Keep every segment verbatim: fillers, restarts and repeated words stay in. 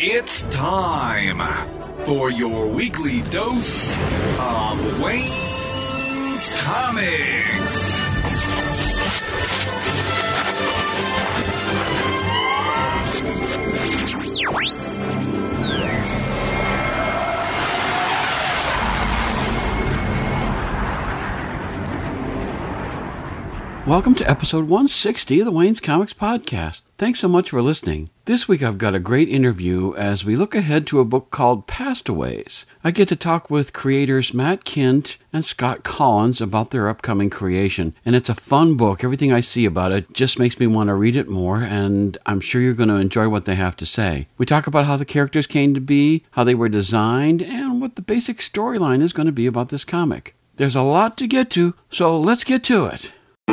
It's time for your weekly dose of Wayne's Comics. Welcome to episode one sixty of the Wayne's Comics Podcast. Thanks so much for listening. This week I've got a great interview as we look ahead to a book called Pastaways. I get to talk with creators Matt Kindt and Scott Kolins about their upcoming creation. And it's a fun book. Everything I see about it just makes me want to read it more, and I'm sure you're going to enjoy what they have to say. We talk about how the characters came to be, how they were designed, and what the basic storyline is going to be about this comic. There's a lot to get to, so let's get to it.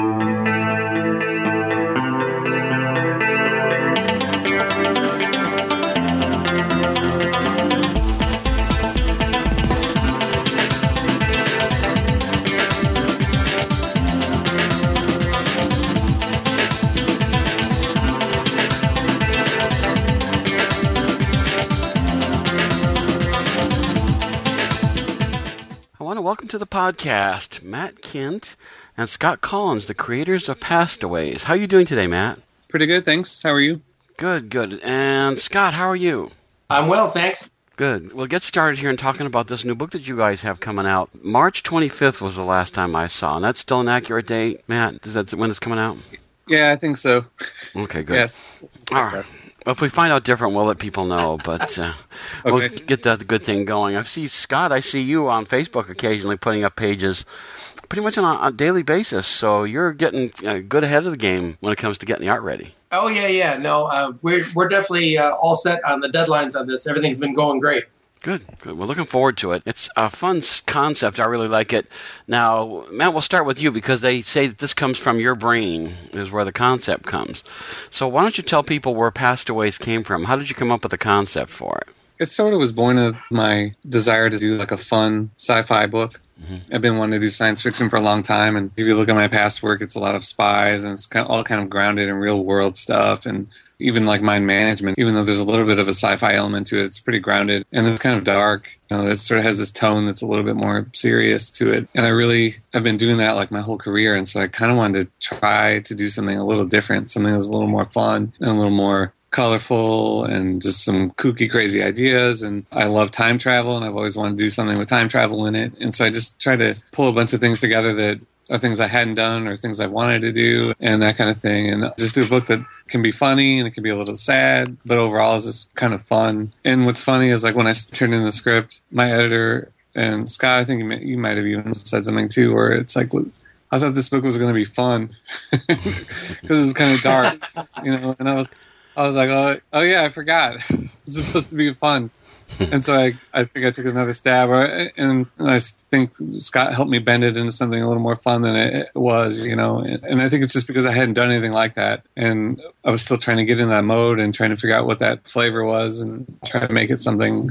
Welcome to the podcast, Matt Kindt and Scott Kolins, the creators of Pastaways. How are you doing today, Matt? Pretty good, thanks. How are you? Good, good. And Scott, how are you? I'm well, thanks. Good. We'll get started here in talking about this new book that you guys have coming out. March twenty-fifth was the last time I saw, and that's still an accurate date, Matt? Is that when it's coming out? Yeah, I think so. Okay, good. Yes. All right. Well, if we find out different, we'll let people know, but uh, okay. We'll get that good thing going. I see, Scott, I see you on Facebook occasionally putting up pages pretty much on a, a daily basis, so you're getting uh, good ahead of the game when it comes to getting the art ready. Oh, yeah, yeah. No, uh, we're, we're definitely uh, all set on the deadlines on this. Everything's been going great. Good, good. We're looking forward to it. It's a fun concept. I really like it. Now, Matt, we'll start with you because they say that this comes from your brain is where the concept comes. So why don't you tell people where Pastaways came from? How did you come up with the concept for it? It sort of was born of my desire to do like a fun sci-fi book. Mm-hmm. I've been wanting to do science fiction for a long time, and if you look at my past work, it's a lot of spies, and it's kind of all kind of grounded in real world stuff, and even like mind management. Even though there's a little bit of a sci-fi element to it, it's pretty grounded, and it's kind of dark. You know, it sort of has this tone that's a little bit more serious to it, and I really have been doing that like my whole career, and so I kind of wanted to try to do something a little different, something that's a little more fun and a little more colorful and just some kooky, crazy ideas. And I love time travel, and I've always wanted to do something with time travel in it. And so I just try to pull a bunch of things together that are things I hadn't done or things I wanted to do and that kind of thing. And just do a book that can be funny and it can be a little sad, but overall is just kind of fun. And what's funny is like when I turned in the script, my editor and Scott, I think you, may, you might have even said something too, where it's like, I thought this book was going to be fun because it was kind of dark, you know, and I was I was like, oh, oh yeah, I forgot. It's supposed to be fun. And so I, I think I took another stab, and I think Scott helped me bend it into something a little more fun than it was, you know. And I think it's just because I hadn't done anything like that, and I was still trying to get in that mode and trying to figure out what that flavor was and try to make it something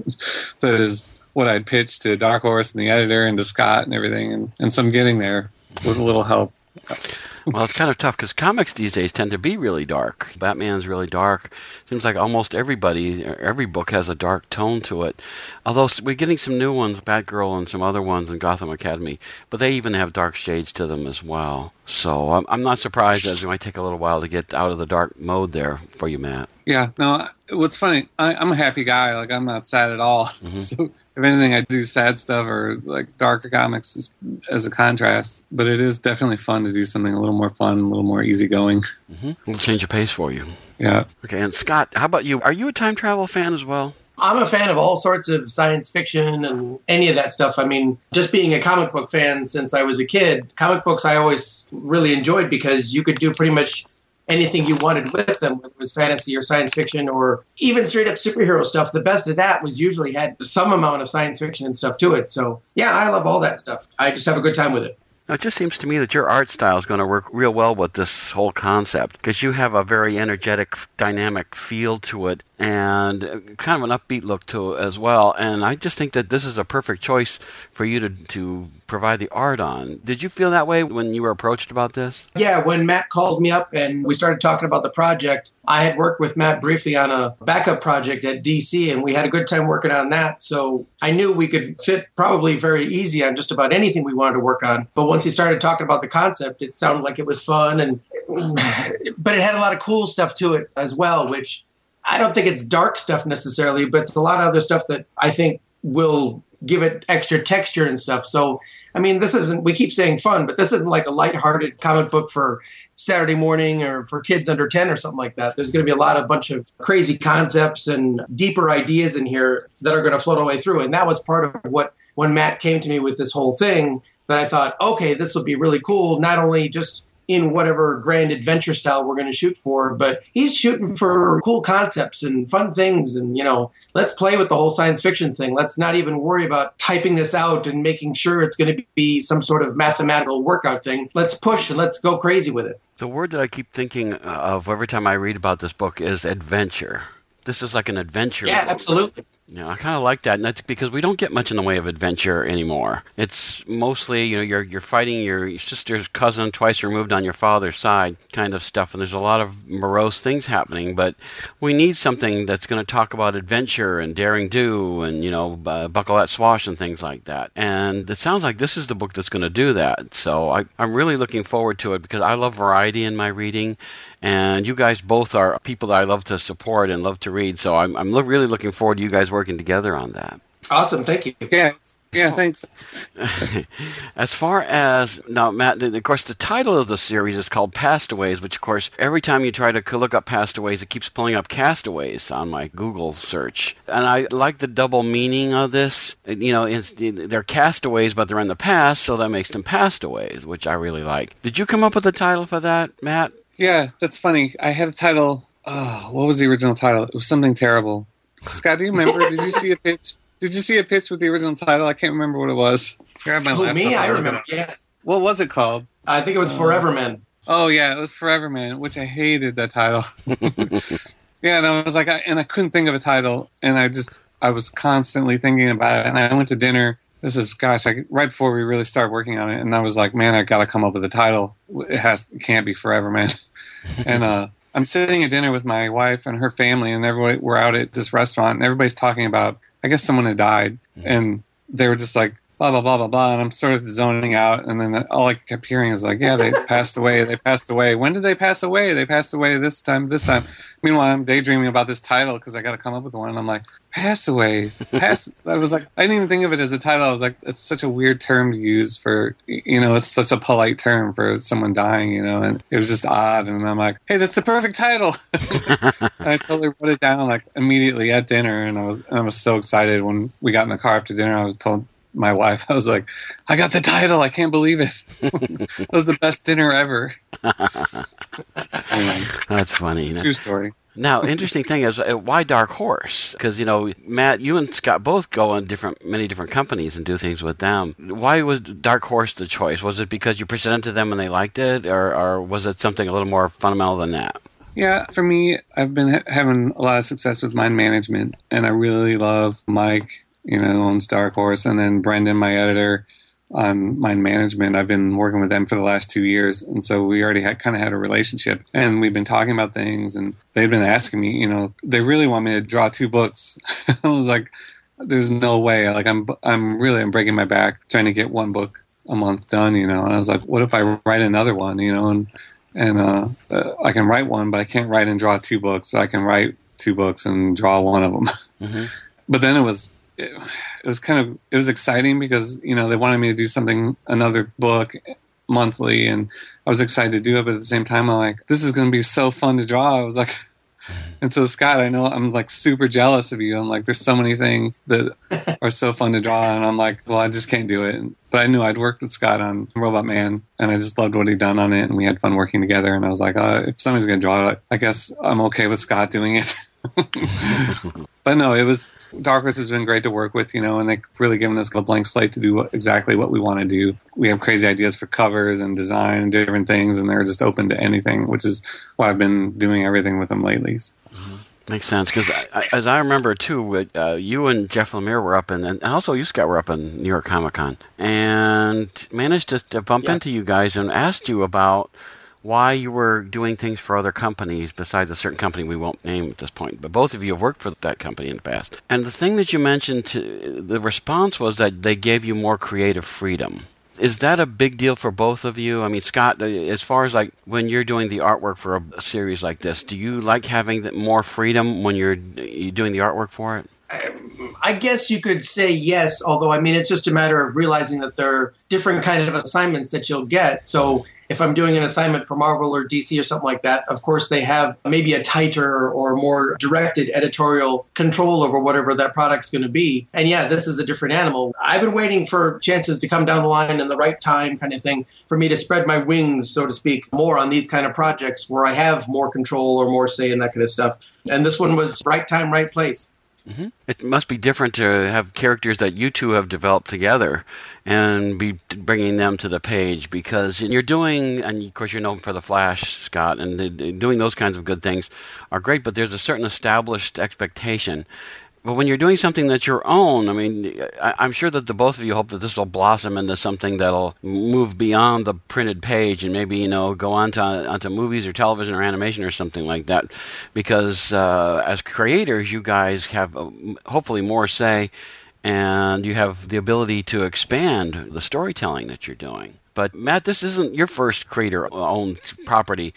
that is what I'd pitched to Dark Horse and the editor and to Scott and everything. And, and so I'm getting there with a little help. Well, it's kind of tough because comics these days tend to be really dark. Batman's really dark. Seems like almost everybody, every book has a dark tone to it. Although we're getting some new ones, Batgirl and some other ones in Gotham Academy, but they even have dark shades to them as well. So I'm, I'm not surprised as it might take a little while to get out of the dark mode there for you, Matt. Yeah, no, what's funny, I, I'm a happy guy. Like, I'm not sad at all. Mm-hmm. So if anything, I do sad stuff or like darker comics as, as a contrast. But it is definitely fun to do something a little more fun, a little more easygoing. Mm-hmm. We'll change the pace for you. Yeah. Okay, and Scott, how about you? Are you a time travel fan as well? I'm a fan of all sorts of science fiction and any of that stuff. I mean, just being a comic book fan since I was a kid, comic books I always really enjoyed because you could do pretty much anything you wanted with them, whether it was fantasy or science fiction or even straight up superhero stuff. The best of that was usually had some amount of science fiction and stuff to it. So yeah, I love all that stuff. I just have a good time with it. Now, it just seems to me that your art style is going to work real well with this whole concept because you have a very energetic, dynamic feel to it and kind of an upbeat look to it as well. And I just think that this is a perfect choice for you to, to provide the art on. Did you feel that way when you were approached about this? Yeah, when Matt called me up and we started talking about the project, I had worked with Matt briefly on a backup project at D C, and we had a good time working on that. So I knew we could fit probably very easy on just about anything we wanted to work on. But once he started talking about the concept, it sounded like it was fun, and but it had a lot of cool stuff to it as well, which I don't think it's dark stuff necessarily, but it's a lot of other stuff that I think will give it extra texture and stuff. So, I mean, this isn't, we keep saying fun, but this isn't like a lighthearted comic book for Saturday morning or for kids under ten or something like that. There's going to be a lot of bunch of crazy concepts and deeper ideas in here that are going to float our way through. And that was part of what, when Matt came to me with this whole thing, that I thought, okay, this would be really cool, not only just in whatever grand adventure style we're going to shoot for, but he's shooting for cool concepts and fun things. And, you know, let's play with the whole science fiction thing. Let's not even worry about typing this out and making sure it's going to be some sort of mathematical workout thing. Let's push and let's go crazy with it. The word that I keep thinking of every time I read about this book is adventure. This is like an adventure. Yeah, book. Absolutely. You know, I kind of like that, and that's because we don't get much in the way of adventure anymore. It's mostly, you know, you're you're fighting your sister's cousin twice removed on your father's side kind of stuff, and there's a lot of morose things happening, but we need something that's going to talk about adventure and daring do and, you know, uh, buckle that swash and things like that. And it sounds like this is the book that's going to do that. So I, I'm really looking forward to it because I love variety in my reading, and you guys both are people that I love to support and love to read. So I'm, I'm lo- really looking forward to you guys working together on that. Awesome. Thank you. Yeah. Yeah, thanks. As far as, now, Matt, the, of course, the title of the series is called Pastaways, which, of course, every time you try to look up Pastaways, it keeps pulling up Castaways on my Google search. And I like the double meaning of this. You know, it's, they're castaways, but they're in the past, so that makes them pastaways, which I really like. Did you come up with a title for that, Matt? Yeah, that's funny. I had a title. Oh, what was the original title? It was something terrible. Scott, do you remember? Did you see a pitch? Did you see a pitch with the original title? I can't remember what it was. Grab my Who, me? laptop. I remember, yes. What was it called? I think it was Uh, Forever Men. Oh, yeah, it was Forever Man, which I hated that title. Yeah, and I was like, I, and I couldn't think of a title, and I just, I was constantly thinking about it, and I went to dinner. This is, gosh, I, right before we really started working on it, and I was like, man, I got to come up with a title. It has, it can't be Forever Man. And uh, I'm sitting at dinner with my wife and her family, and everybody, we're out at this restaurant, and everybody's talking about, I guess someone had died, and they were just like, blah, blah, blah, blah, blah, and I'm sort of zoning out, and then all I kept hearing is like, yeah, they passed away, they passed away. When did they pass away? They passed away this time, this time. Meanwhile, I'm daydreaming about this title because I got to come up with one, and I'm like, pastaways. Pass. I was like, I didn't even think of it as a title. I was like, it's such a weird term to use for, you know, it's such a polite term for someone dying, you know, and it was just odd, and I'm like, hey, that's the perfect title. I totally wrote it down like immediately at dinner, and I was, I was so excited when we got in the car after dinner. I was told my wife, I was like, I got the title. I can't believe it. It was the best dinner ever. Anyway, That's funny. You know? true story. Now, interesting thing is, uh, why Dark Horse? Because, you know, Matt, you and Scott both go on different, many different companies and do things with them. Why was Dark Horse the choice? Was it because you presented to them and they liked it, or, or was it something a little more fundamental than that? Yeah, for me, I've been ha- having a lot of success with Mind Management, and I really love Mike, you know, owns Dark Horse, and then Brendan, my editor on Mind Management. I've been working with them for the last two years, and so we already had kind of had a relationship, and we've been talking about things, and they've been asking me, you know, they really want me to draw two books. I was like, there's no way. Like, I'm, I'm really, I'm breaking my back trying to get one book a month done, you know, and I was like, what if I write another one, you know, and and uh, uh, I can write one, but I can't write and draw two books, so I can write two books and draw one of them. Mm-hmm. But then it was, It, it was kind of, it was exciting because, you know, they wanted me to do something, another book monthly, and I was excited to do it, but at the same time, I'm like, this is going to be so fun to draw. I was like, and so Scott, I know I'm like super jealous of you. I'm like, there's so many things that are so fun to draw, and I'm like, well, I just can't do it. But I knew I'd worked with Scott on Robot Man, and I just loved what he'd done on it, and we had fun working together, and I was like, uh, if somebody's going to draw it, I guess I'm okay with Scott doing it. But no, it was, Dark Horse has been great to work with, you know, and they've really given us a blank slate to do what, exactly what we want to do. We have crazy ideas for covers and design and different things, and they're just open to anything, which is why I've been doing everything with them lately. Makes sense, because as I remember, too, uh, you and Jeff Lemire were up in, and also you, Scott, were up in New York Comic Con, and managed to, to bump yeah. into you guys and asked you about why you were doing things for other companies besides a certain company we won't name at this point. But both of you have worked for that company in the past. And the thing that you mentioned, to, the response was that they gave you more creative freedom. Is that a big deal for both of you? I mean, Scott, as far as like when you're doing the artwork for a, a series like this, do you like having that more freedom when you're, you're doing the artwork for it? I guess you could say yes, although, I mean, it's just a matter of realizing that there are different kind of assignments that you'll get. So if I'm doing an assignment for Marvel or D C or something like that, of course, they have maybe a tighter or more directed editorial control over whatever that product's going to be. And yeah, this is a different animal. I've been waiting for chances to come down the line in the right time kind of thing for me to spread my wings, so to speak, more on these kind of projects where I have more control or more say in that kind of stuff. And this one was right time, right place. Mm-hmm. It must be different to have characters that you two have developed together and be bringing them to the page, because you're doing, and of course you're known for the Flash, Scott, and doing those kinds of good things are great, but there's a certain established expectation. But when you're doing something that's your own, I mean, I'm sure that the both of you hope that this will blossom into something that'll move beyond the printed page and maybe, you know, go on to, onto movies or television or animation or something like that. Because uh, as creators, you guys have uh, hopefully more say, and you have the ability to expand the storytelling that you're doing. But Matt, this isn't your first creator-owned property.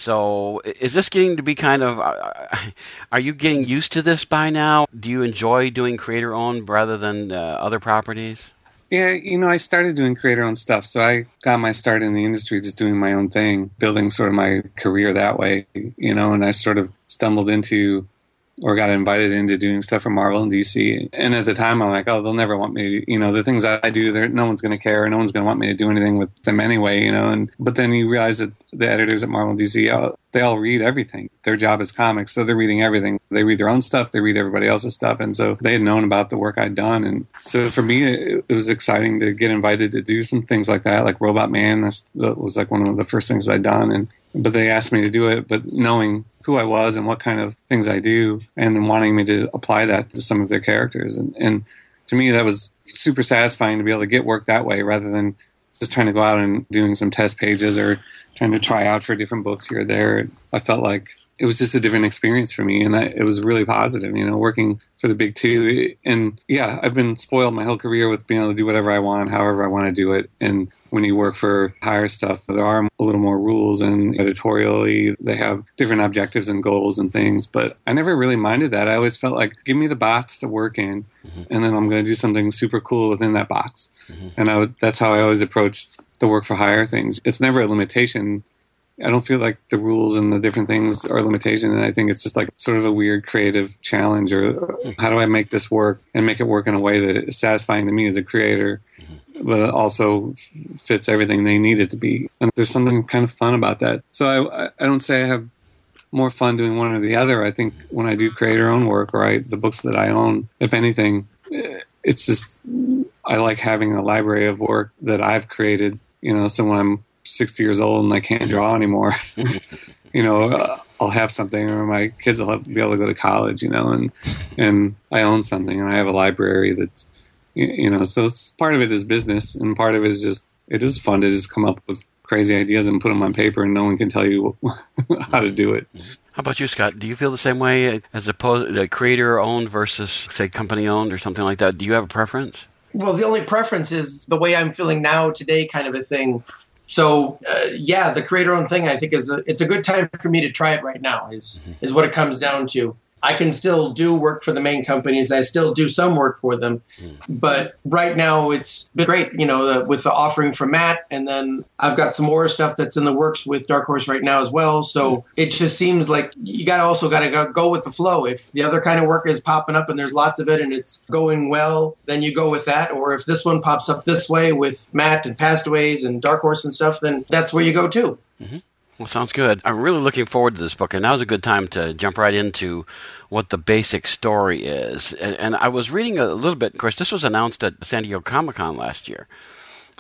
So is this getting to be kind of, uh, are you getting used to this by now? Do you enjoy doing creator-owned rather than uh, other properties? Yeah, you know, I started doing creator-owned stuff. So I got my start in the industry just doing my own thing, building sort of my career that way, you know, and I sort of stumbled into or got invited into doing stuff for Marvel and D C. And at the time, I'm like, oh, they'll never want me to, you know, the things I do, no one's going to care. No one's going to want me to do anything with them anyway, you know. And but then you realize that the editors at Marvel and D C, they all read everything. Their job is comics, so they're reading everything. They read their own stuff. They read everybody else's stuff. And so they had known about the work I'd done. And so for me, it, it was exciting to get invited to do some things like that, like Robot Man. That was like one of the first things I'd done. And but they asked me to do it, but knowing who I was and what kind of things I do, and wanting me to apply that to some of their characters. And, and to me, that was super satisfying to be able to get work that way rather than just trying to go out and doing some test pages or trying to try out for different books here or there. I felt like it was just a different experience for me, and I, it was really positive, you know, working for the big two. And yeah, I've been spoiled my whole career with being able to do whatever I want, however I want to do it. And when you work for higher stuff, there are a little more rules, and editorially they have different objectives and goals and things. But I never really minded that. I always felt like, give me the box to work in, mm-hmm. and then I'm going to do something super cool within that box. Mm-hmm. And I would, that's how I always approach the work for hire things. It's never a limitation. I don't feel like the rules and the different things are a limitation. And I think it's just like sort of a weird creative challenge, or how do I make this work and make it work in a way that is satisfying to me as a creator, but it also fits everything they need it to be. And there's something kind of fun about that. So I, I don't say I have more fun doing one or the other. I think when I do creator-owned work, or I, the books that I own, if anything, it's just, I like having a library of work that I've created, you know, so when I'm sixty years old and I can't draw anymore, you know, uh, I'll have something, or my kids will have, be able to go to college, you know, and, and I own something, and I have a library that's, you know, so it's, part of it is business, and part of it is just, it is fun to just come up with crazy ideas and put them on paper, and no one can tell you how to do it. How about you, Scott? Do you feel the same way as opposed to creator-owned versus, say, company-owned or something like that? Do you have a preference? Well, the only preference is the way I'm feeling now, today kind of a thing. So, uh, yeah, the creator-owned thing, I think, is a, it's a good time for me to try it right now, is mm-hmm. is what it comes down to. I can still do work for the main companies. I still do some work for them. Mm. But right now it's been great, you know, the, with the offering from Matt. And then I've got some more stuff that's in the works with Dark Horse right now as well. So mm. it just seems like you got to also got to go, go with the flow. If the other kind of work is popping up and there's lots of it and it's going well, then you go with that. Or if this one pops up this way with Matt and Pastaways and Dark Horse and stuff, then that's where you go too. Mm-hmm. Well, sounds good. I'm really looking forward to this book, and now's a good time to jump right into what the basic story is. And, and I was reading a little bit. Of course, this was announced at San Diego Comic-Con last year.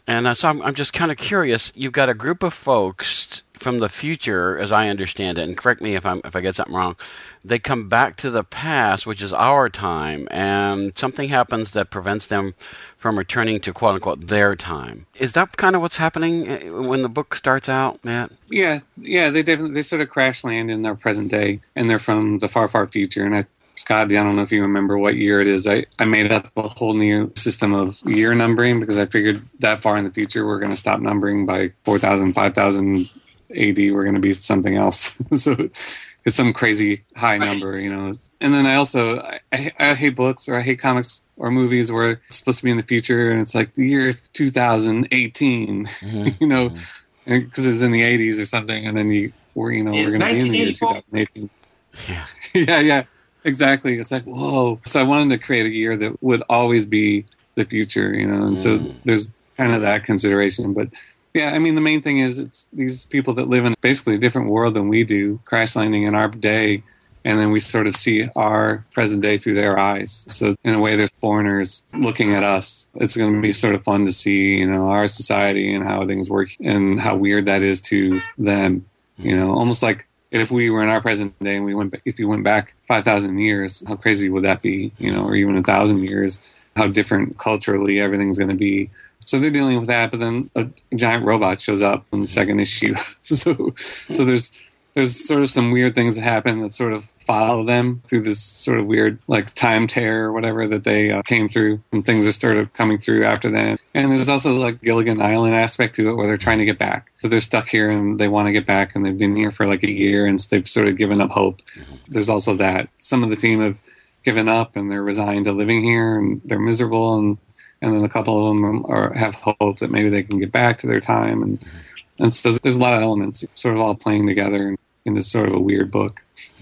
And uh, so I'm, I'm just kind of curious. You've got a group of folks from the future, as I understand it, and correct me if I'm if I get something wrong. They come back to the past, which is our time, and something happens that prevents them from returning to quote unquote their time. Is that kind of what's happening when the book starts out, Matt? Yeah, yeah. They definitely they sort of crash land in their present day, and they're from the far, far future. And I. Scott, I don't know if you remember what year it is. I, I made up a whole new system of year numbering because I figured that far in the future we're going to stop numbering by four thousand, five thousand A D. We're going to be something else. So it's some crazy high number, right. you know. And then I also, I, I hate books or I hate comics or movies where it's supposed to be in the future and it's like the year two thousand eighteen, mm-hmm. you know, because it was in the eighties or something. And then you, we're, you know, it's we're going to be in the year two thousand eighteen. Yeah. yeah, yeah. Exactly. It's like, whoa. So I wanted to create a year that would always be the future, you know, and mm. so there's kind of that consideration. But yeah, I mean, the main thing is it's these people that live in basically a different world than we do, crash landing in our day, and then we sort of see our present day through their eyes. So in a way, there's foreigners looking at us. It's going to be sort of fun to see, you know, our society and how things work and how weird that is to them, you know, almost like if we were in our present day and we went, if you went back five thousand years, how crazy would that be? You know, or even a thousand years, how different culturally everything's going to be. So they're dealing with that, but then a giant robot shows up in the second issue. so, so there's there's sort of some weird things that happen that sort of follow them through this sort of weird like time tear or whatever that they uh, came through, and things are sort of coming through after that. And there's also like Gilligan Island aspect to it where they're trying to get back. So they're stuck here and they want to get back, and they've been here for like a year and they've sort of given up hope. There's also that. Some of the team have given up and they're resigned to living here and they're miserable, and and then a couple of them are, have hope that maybe they can get back to their time. And and so there's a lot of elements sort of all playing together into sort of a weird book.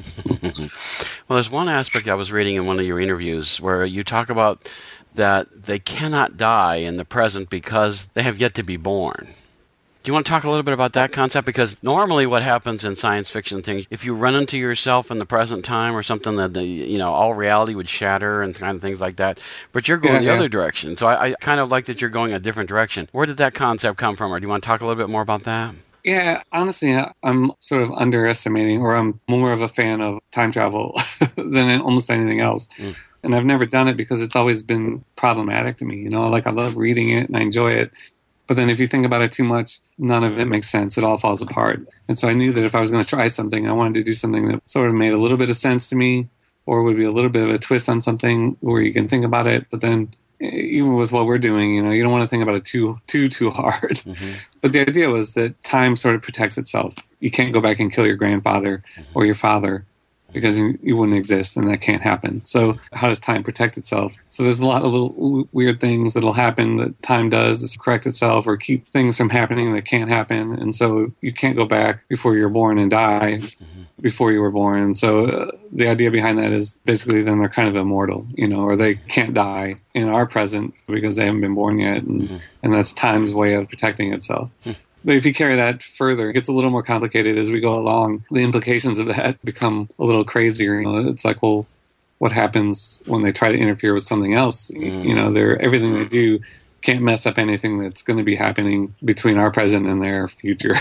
Well, there's one aspect I was reading in one of your interviews where you talk about that they cannot die in the present because they have yet to be born. Do you want to talk a little bit about that concept? Because normally what happens in science fiction things, if you run into yourself in the present time or something that, the, you know, all reality would shatter and kind of things like that, but you're going yeah, the yeah. other direction. So I, I kind of like that you're going a different direction. Where did that concept come from? Or do you want to talk a little bit more about that? Yeah, honestly, I'm sort of underestimating, or I'm more of a fan of time travel than almost anything else. Mm. And I've never done it because it's always been problematic to me. You know, like I love reading it and I enjoy it. But then if you think about it too much, none of it makes sense. It all falls apart. And so I knew that if I was going to try something, I wanted to do something that sort of made a little bit of sense to me, or would be a little bit of a twist on something where you can think about it. But then even with what we're doing, you know, you don't want to think about it too, too, too hard. Mm-hmm. But the idea was that time sort of protects itself. You can't go back and kill your grandfather mm-hmm. or your father because you, you wouldn't exist, and that can't happen. So how does time protect itself? So there's a lot of little w- weird things that'll happen that time does to correct itself or keep things from happening that can't happen. And so you can't go back before you're born and die mm-hmm. before you were born. And so uh, the idea behind that is basically then they're kind of immortal, you know, or they can't die in our present because they haven't been born yet. And, mm-hmm. and that's time's way of protecting itself. Mm-hmm. But if you carry that further, it gets a little more complicated as we go along. The implications of that become a little crazier. You know, it's like, well, what happens when they try to interfere with something else? Mm. You know, they're, everything they do can't mess up anything that's going to be happening between our present and their future.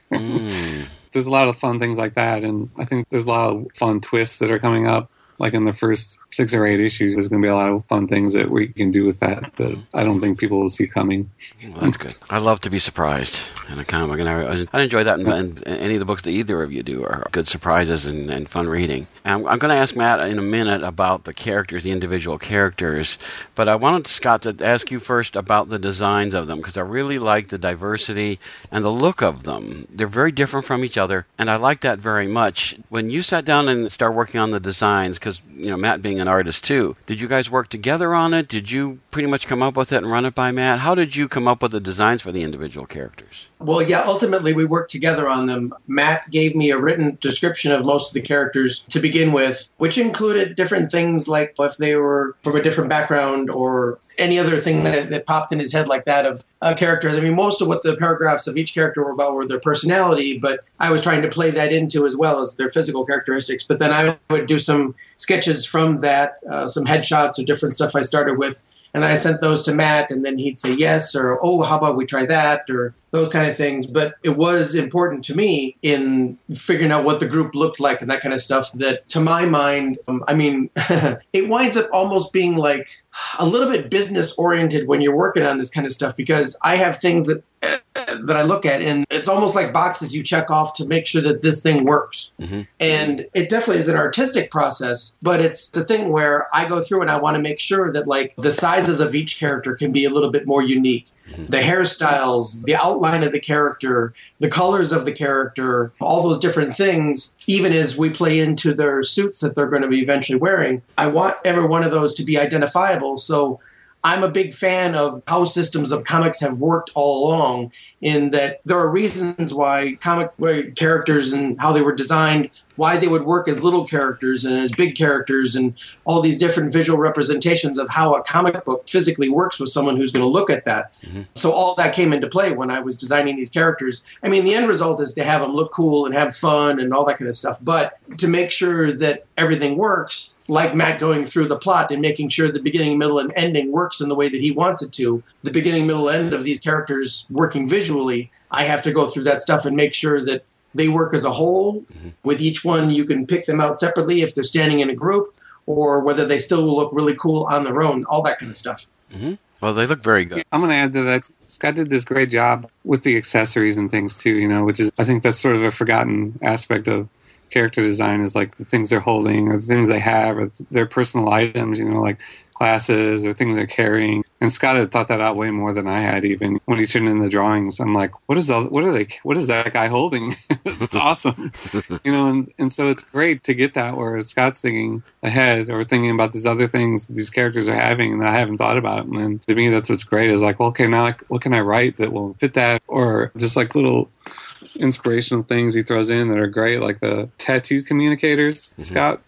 mm. There's a lot of fun things like that. And I think there's a lot of fun twists that are coming up. Like in the first six or eight issues, there's going to be a lot of fun things that we can do with that that I don't think people will see coming. Well, that's good. I love to be surprised in a comic, and I, I enjoy that. In, in any of the books that either of you do are good surprises and, and fun reading. And I'm, I'm going to ask Matt in a minute about the characters, the individual characters, but I wanted Scott to ask you first about the designs of them, because I really like the diversity and the look of them. They're very different from each other, and I like that very much. When you sat down and started working on the designs, because, you know, Matt being an artist too, did you guys work together on it? Did you pretty much come up with it and run it by Matt? How did you come up with the designs for the individual characters? Well, yeah, ultimately we worked together on them. Matt gave me a written description of most of the characters to begin with, which included different things like if they were from a different background or any other thing that, that popped in his head like that of a character. I mean, most of what the paragraphs of each character were about were their personality, but I was trying to play that into as well as their physical characteristics. But then I would do some sketches from that, uh, some headshots or different stuff I started with, and I sent those to Matt, and then he'd say yes, or, oh, how about we try that, or those kind of things. But it was important to me in figuring out what the group looked like and that kind of stuff that, to my mind, um, I mean, it winds up almost being like a little bit business-oriented when you're working on this kind of stuff, because I have things that that I look at, and it's almost like boxes you check off to make sure that this thing works. Mm-hmm. And it definitely is an artistic process, but it's the thing where I go through and I want to make sure that like the sizes of each character can be a little bit more unique. Mm-hmm. The hairstyles, the outline of the character, the colors of the character, all those different things, even as we play into their suits that they're going to be eventually wearing. I want every one of those to be identifiable. So I'm a big fan of how systems of comics have worked all along, in that there are reasons why comic characters and how they were designed, why they would work as little characters and as big characters, and all these different visual representations of how a comic book physically works with someone who's going to look at that. Mm-hmm. So all that came into play when I was designing these characters. I mean, the end result is to have them look cool and have fun and all that kind of stuff. But to make sure that everything works, like Matt going through the plot and making sure the beginning, middle, and ending works in the way that he wants it to, the beginning, middle, end of these characters working visually, I have to go through that stuff and make sure that they work as a whole. Mm-hmm. With each one, you can pick them out separately if they're standing in a group, or whether they still will look really cool on their own, all that kind of stuff. Mm-hmm. Well, they look very good. I'm going to add to that, Scott did this great job with the accessories and things too, you know, which is, I think that's sort of a forgotten aspect of character design, is like the things they're holding or the things they have or their personal items, you know, like glasses or things they're carrying. And Scott had thought that out way more than I had, even when he turned in the drawings. I'm like, what is all, what are they, what is that guy holding? It's awesome. You know, and, and so it's great to get that where Scott's thinking ahead or thinking about these other things that these characters are having and that I haven't thought about. And to me, that's what's great, is like, well, okay, now what can I write that will fit that? Or just like little inspirational things he throws in that are great, like the tattoo communicators, mm-hmm. Scott.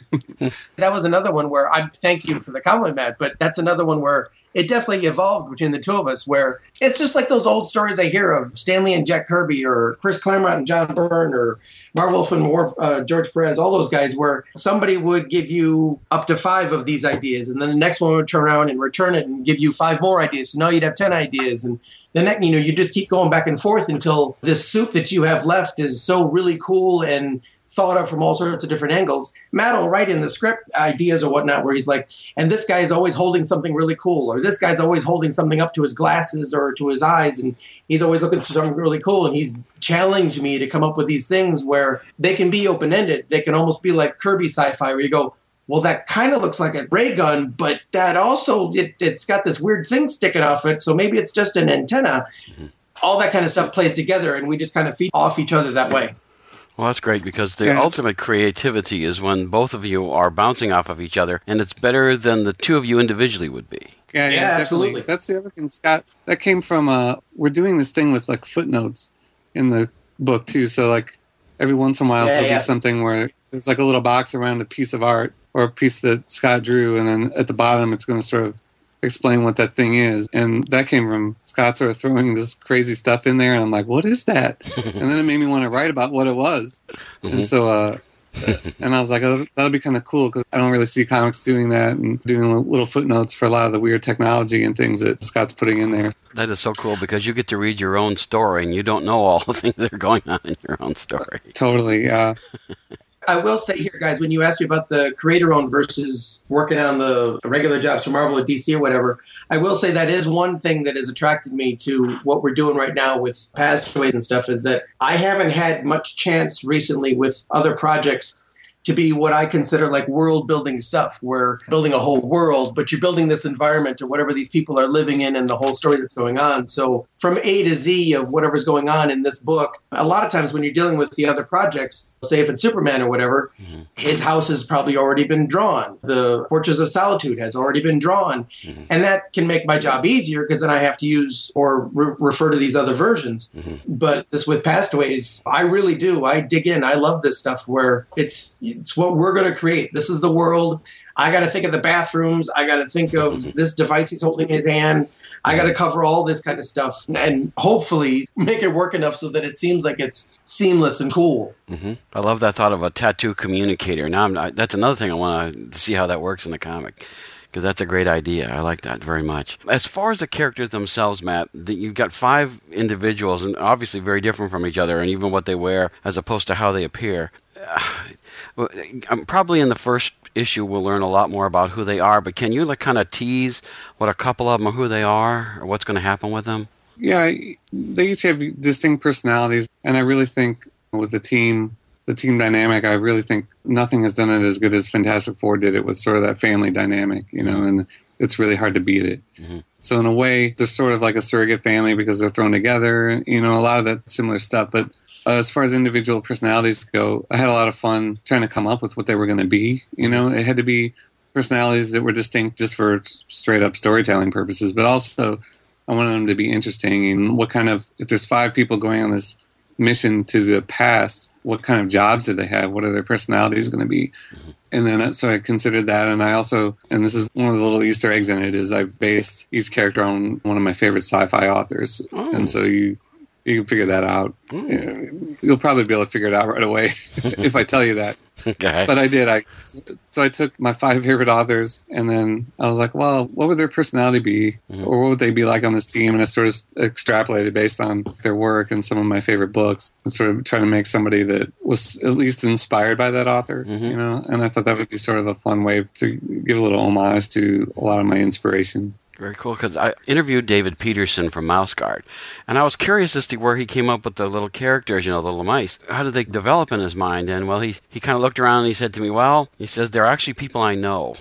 That was another one where I thank you for the compliment, Matt, but that's another one where it definitely evolved between the two of us, where it's just like those old stories I hear of Stan Lee and Jack Kirby, or Chris Claremont and John Byrne, or Marv Wolf and War, uh, George Perez, all those guys, where somebody would give you up to five of these ideas, and then the next one would turn around and return it and give you five more ideas. So now you'd have ten ideas, and then you know you just keep going back and forth until this soup that you have left is so really cool and thought of from all sorts of different angles. Matt will write in the script ideas or whatnot where he's like, and this guy is always holding something really cool, or this guy's always holding something up to his glasses or to his eyes, and he's always looking for something really cool, and he's challenged me to come up with these things where they can be open-ended. They can almost be like Kirby sci-fi, where you go, well, that kind of looks like a ray gun, but that also, it, it's got this weird thing sticking off it, so maybe it's just an antenna. Mm-hmm. All that kind of stuff plays together, and we just kind of feed off each other that way. Well, that's great, because the yeah. ultimate creativity is when both of you are bouncing off of each other, and it's better than the two of you individually would be. Yeah, yeah, yeah absolutely. That's the other thing, Scott. That came from, uh, we're doing this thing with like footnotes in the book too. So like every once in a while, yeah, there'll yeah. be something where there's like a little box around a piece of art or a piece that Scott drew, and then at the bottom it's going to sort of explain what that thing is. And that came from Scott sort of throwing this crazy stuff in there, and I'm like, what is that? And then it made me want to write about what it was. Mm-hmm. And so uh and I was like, oh, that'll be kind of cool, because I don't really see comics doing that and doing little footnotes for a lot of the weird technology and things that Scott's putting in there. That is so cool, because you get to read your own story and you don't know all the things that are going on in your own story. Totally, yeah. I will say here, guys, when you asked me about the creator-owned versus working on the regular jobs for Marvel or D C or whatever, I will say that is one thing that has attracted me to what we're doing right now with Pastaways and stuff, is that I haven't had much chance recently with other projects to be what I consider like world-building stuff. We're building a whole world, but you're building this environment or whatever these people are living in and the whole story that's going on. So from A to Z of whatever's going on in this book, a lot of times when you're dealing with the other projects, say if it's Superman or whatever, mm-hmm. his house has probably already been drawn. The Fortress of Solitude has already been drawn. Mm-hmm. And that can make my job easier, because then I have to use or re- refer to these other versions. Mm-hmm. But this with Pastaways, I really do. I dig in. I love this stuff where it's... It's what we're going to create. This is the world. I got to think of the bathrooms. I got to think of this device he's holding in his hand. I got to cover all this kind of stuff and hopefully make it work enough so that it seems like it's seamless and cool. Mm-hmm. I love that thought of a tattoo communicator. Now, I'm, I, that's another thing I want to see how that works in the comic, because that's a great idea. I like that very much. As far as the characters themselves, Matt, the, you've got five individuals, and obviously very different from each other, and even what they wear as opposed to how they appear. Uh, probably in the first issue we'll learn a lot more about who they are, but can you like kind of tease what a couple of them are, who they are, or what's going to happen with them? Yeah, they each have distinct personalities, and I really think with the team, the team dynamic, I really think nothing has done it as good as Fantastic Four did it with sort of that family dynamic, you know, and it's really hard to beat it. Mm-hmm. So in a way, they're sort of like a surrogate family because they're thrown together, you know, a lot of that similar stuff, but Uh, as far as individual personalities go, I had a lot of fun trying to come up with what they were going to be. You know, it had to be personalities that were distinct just for straight up storytelling purposes, but also I wanted them to be interesting. And what kind of, if there's five people going on this mission to the past, what kind of jobs do they have? What are their personalities going to be? Mm-hmm. And then, so I considered that. And I also, and this is one of the little Easter eggs in it, is I based each character on one of my favorite sci-fi authors. Oh. And so you, You can figure that out. Mm. You'll probably be able to figure it out right away if I tell you that. Okay. But I did. I so I took my five favorite authors, and then I was like, well, what would their personality be, mm-hmm. or what would they be like on this team? And I sort of extrapolated based on their work and some of my favorite books, and sort of trying to make somebody that was at least inspired by that author, mm-hmm. you know. And I thought that would be sort of a fun way to give a little homage to a lot of my inspiration. Very cool, because I interviewed David Peterson from Mouse Guard, and I was curious as to where he came up with the little characters, you know, the little mice. How did they develop in his mind? And, well, he, he kind of looked around and he said to me, well, he says, they're actually people I know.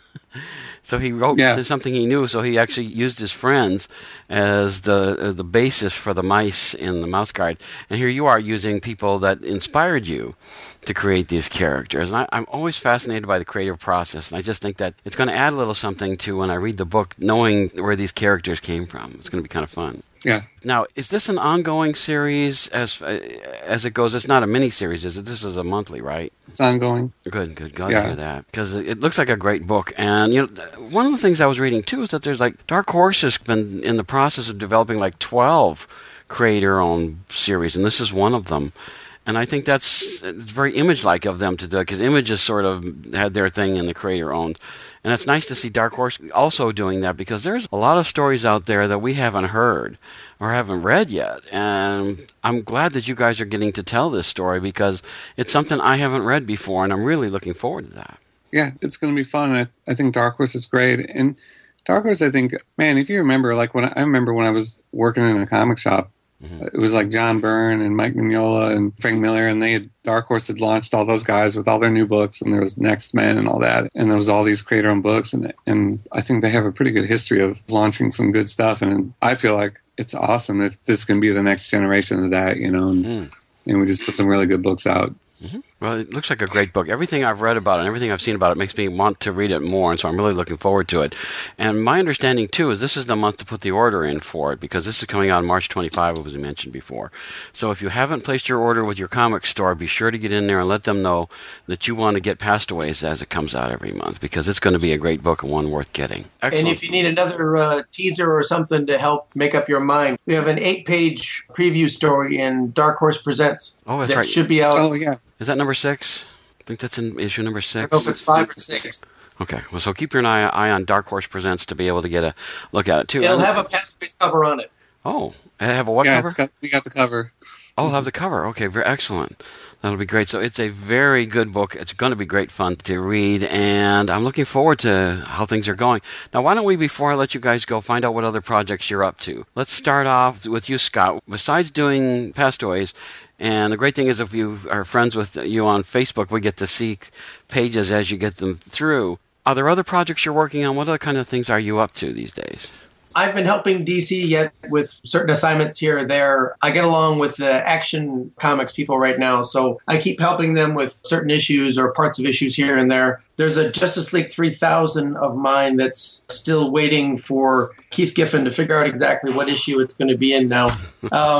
So he wrote yeah. something he knew, so he actually used his friends as the uh, the basis for the mice in the Mouse Guard. And here you are using people that inspired you to create these characters. And I, I'm always fascinated by the creative process, and I just think that it's going to add a little something to when I read the book, knowing where these characters came from. It's going to be kind of fun. Yeah. Now, is this an ongoing series as uh, as it goes? It's not a mini-series, is it? This is a monthly, right? It's ongoing. Good, good. Glad yeah. to hear that. Because it looks like a great book. And, you know, one of the things I was reading, too, is that there's like, Dark Horse has been in the process of developing like twelve creator-owned series, and this is one of them. And I think that's it's very Image-like of them to do, because Image has sort of had their thing in the creator-owned. And it's nice to see Dark Horse also doing that, because there's a lot of stories out there that we haven't heard or haven't read yet. And I'm glad that you guys are getting to tell this story, because it's something I haven't read before, and I'm really looking forward to that. Yeah, it's going to be fun. I, I think Dark Horse is great. And Dark Horse, I think, man, if you remember, like when I, I remember when I was working in a comic shop, mm-hmm. it was like John Byrne and Mike Mignola and Frank Miller, and they had, Dark Horse had launched all those guys with all their new books, and there was Next Men and all that, and there was all these creator-owned books, and and I think they have a pretty good history of launching some good stuff, and I feel like it's awesome if this can be the next generation of that, you know, and, mm. and we just put some really good books out. Mm-hmm. Well, it looks like a great book. Everything I've read about it and everything I've seen about it makes me want to read it more, and so I'm really looking forward to it. And my understanding, too, is this is the month to put the order in for it, because this is coming out on March twenty-fifth, as we mentioned before. So if you haven't placed your order with your comic store, be sure to get in there and let them know that you want to get Pastaways as it comes out every month, because it's going to be a great book and one worth getting. Excellent. And if you need another uh, teaser or something to help make up your mind, we have an eight-page preview story in Dark Horse Presents. Oh, that's that right. should be out. Oh, yeah. Is that number six? I think that's in issue number six. I don't know if it's five or six. Okay, well, so keep your eye, eye on Dark Horse Presents to be able to get a look at it, too. It'll have a Pastaways cover on it. Oh, have a what yeah, cover? It's got, we got the cover. Oh, have the cover. Okay, very excellent. That'll be great. So it's a very good book. It's going to be great fun to read, and I'm looking forward to how things are going. Now, why don't we, before I let you guys go, find out what other projects you're up to? Let's start off with you, Scott. Besides doing Pastaways, and the great thing is if you are friends with you on Facebook, we get to see pages as you get them through. Are there other projects you're working on? What other kind of things are you up to these days? I've been helping D C yet with certain assignments here or there. I get along with the Action Comics people right now, so I keep helping them with certain issues or parts of issues here and there. There's a Justice League three thousand of mine that's still waiting for Keith Giffen to figure out exactly what issue it's going to be in now. Um,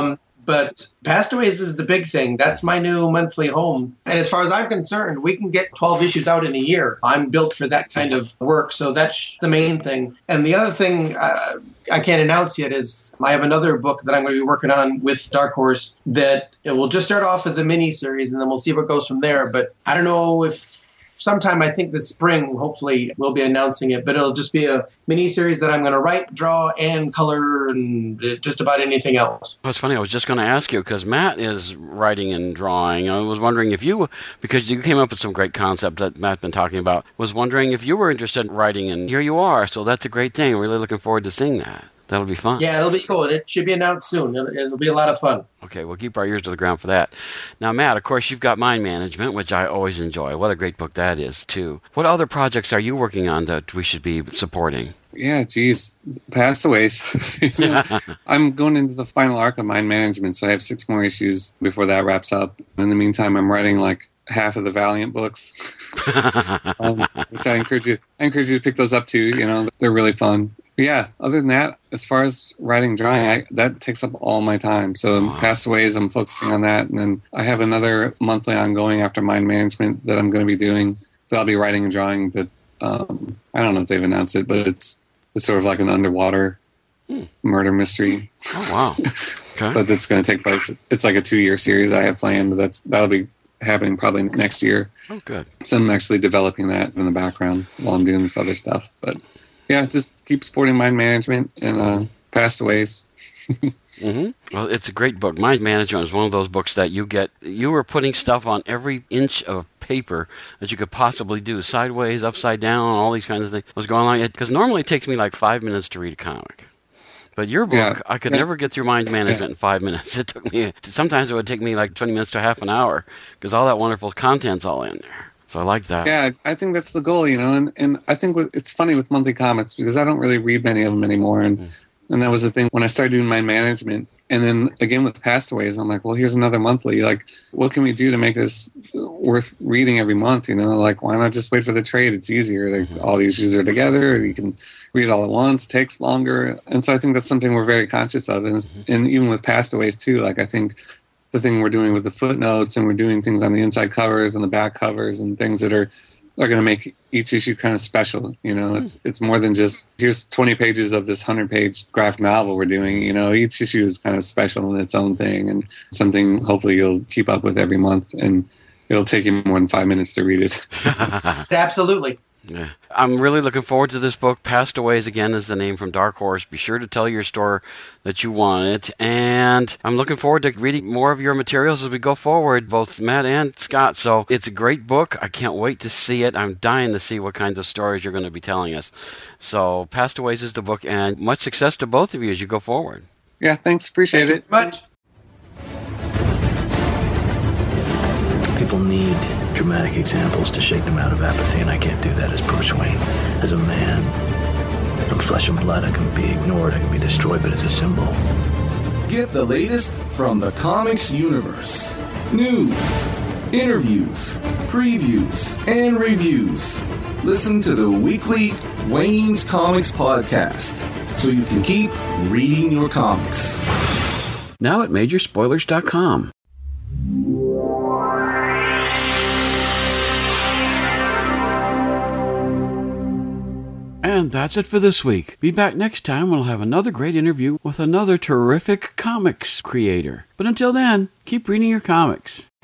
But Pastaways is the big thing. That's my new monthly home. And as far as I'm concerned, we can get twelve issues out in a year. I'm built for that kind of work. So that's the main thing. And the other thing uh, I can't announce yet is I have another book that I'm going to be working on with Dark Horse that it will just start off as a mini series and then we'll see what goes from there. But I don't know if sometime I think this spring, hopefully we'll be announcing it, but it'll just be a mini series that I'm going to write, draw, and color, and just about anything else. Well, it's funny. I was just going to ask you because Matt is writing and drawing. I was wondering if you, because you came up with some great concept that Matt's been talking about, was wondering if you were interested in writing, and here you are. So that's a great thing. Really looking forward to seeing that. That'll be fun. Yeah, it'll be cool. It should be announced soon. It'll, it'll be a lot of fun. Okay, we'll keep our ears to the ground for that. Now, Matt, of course, you've got Mind Management, which I always enjoy. What a great book that is, too. What other projects are you working on that we should be supporting? Yeah, geez. Pastaways. You know, I'm going into the final arc of Mind Management, so I have six more issues before that wraps up. In the meantime, I'm writing like half of the Valiant books, um, which I encourage you. I encourage you to pick those up too. You know, they're really fun. But yeah, other than that, as far as writing, drawing, I, that takes up all my time. So in Pastaways, I'm focusing on that, and then I have another monthly ongoing after Mind Management that I'm going to be doing. That I'll be writing and drawing. That um, I don't know if they've announced it, but it's it's sort of like an underwater hmm. murder mystery. Oh wow! Okay. But that's going to take place. It's like a two-year series I have planned. But that's that'll be happening probably next year. Oh, good. So I'm actually developing that in the background while I'm doing this other stuff. But yeah, just keep supporting Mind Management and uh, Pastaways. Mm-hmm. Well, it's a great book. Mind Management is one of those books that you get. You were putting stuff on every inch of paper that you could possibly do, sideways, upside down, all these kinds of things. Was going on because normally it takes me like five minutes to read a comic. But your book, yeah, I could never get through Mind Management yeah. in five minutes. It took me. Sometimes it would take me like twenty minutes to half an hour because all that wonderful content's all in there. So I like that. Yeah, I think that's the goal, you know. And, and I think it's funny with monthly comics because I don't really read many of them anymore. And mm. and that was the thing when I started doing Mind Management. And then again with Pastaways, I'm like, well, here's another monthly. Like, what can we do to make this worth reading every month? You know, like, why not just wait for the trade? It's easier. Like, mm-hmm. all the issues are together. You can read it all at once. Takes longer. And so I think that's something we're very conscious of. And, mm-hmm. and even with Pastaways too, like, I think the thing we're doing with the footnotes and we're doing things on the inside covers and the back covers and things that are are going to make each issue kind of special. You know, it's it's more than just here's twenty pages of this one hundred page graphic novel we're doing. You know, each issue is kind of special in its own thing and something hopefully you'll keep up with every month, and it'll take you more than five minutes to read it. Absolutely. Yeah. I'm really looking forward to this book. Pastaways, again, is the name from Dark Horse. Be sure to tell your store that you want it. And I'm looking forward to reading more of your materials as we go forward, both Matt and Scott. So it's a great book. I can't wait to see it. I'm dying to see what kinds of stories you're going to be telling us. So Pastaways is the book, and much success to both of you as you go forward. Yeah, thanks. Appreciate Thank it. Much. People need dramatic examples to shake them out of apathy, and I can't do that as Bruce Wayne. As a man, I'm flesh and blood. I can be ignored, I can be destroyed, but as a symbol. Get the latest from the comics universe. News, interviews, previews, and reviews. Listen to the weekly Wayne's Comics podcast so you can keep reading your comics. Now at major spoilers dot com. And that's it for this week. Be back next time. We'll have another great interview with another terrific comics creator. But until then, keep reading your comics.